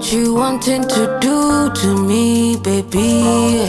what you wanting to do to me, baby.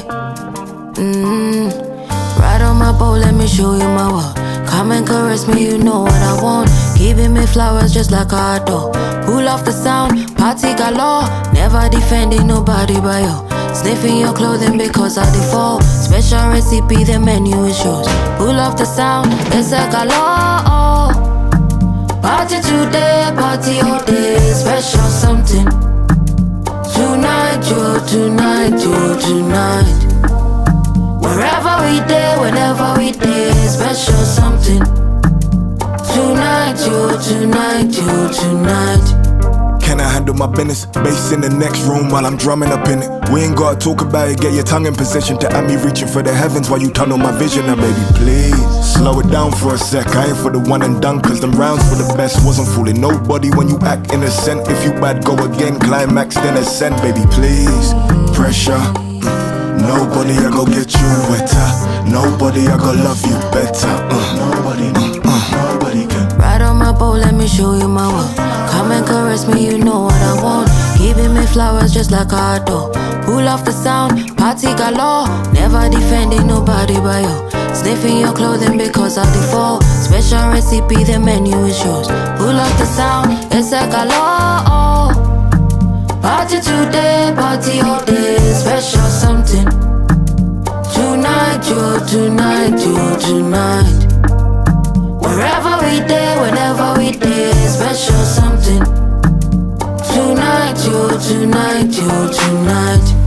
Ride on my boat, let me show you my world. Come and caress me, you know what I want. Giving me flowers just like I adore. Pull off the sound, party galore. Never defending nobody but you. Sniffing your clothing because I default. Special recipe, the menu is yours. Pull off the sound, it's a galore. Party today, party all day. Special something. Tonight, you, tonight. Wherever we day, whenever we day. Special something. Tonight, you, tonight. Can I handle my business? Bass in the next room while I'm drumming up in it. We ain't gotta talk about it, get your tongue in position to have me reaching for the heavens while you tunnel my vision. Now baby, please, slow it down for a sec. I ain't for the one and done, cause them rounds for the best. Wasn't fooling nobody when you act innocent. If you bad, go again, climax, then ascend. Baby, please, pressure. Nobody I go get you wetter. Nobody I go love you better. Nobody can. Ride on my boat, let me show you my world. Come and caress me, you know what I want. Giving me flowers just like I adore. Pull off the sound, party galore. Never defending nobody but you. Sniffing your clothing because I default. Special recipe, the menu is yours. Pull off the sound, it's a galore. Party today, party all day. Special something. Tonight, you, tonight. Wherever we day, whenever we day. Special something. Tonight, you, tonight.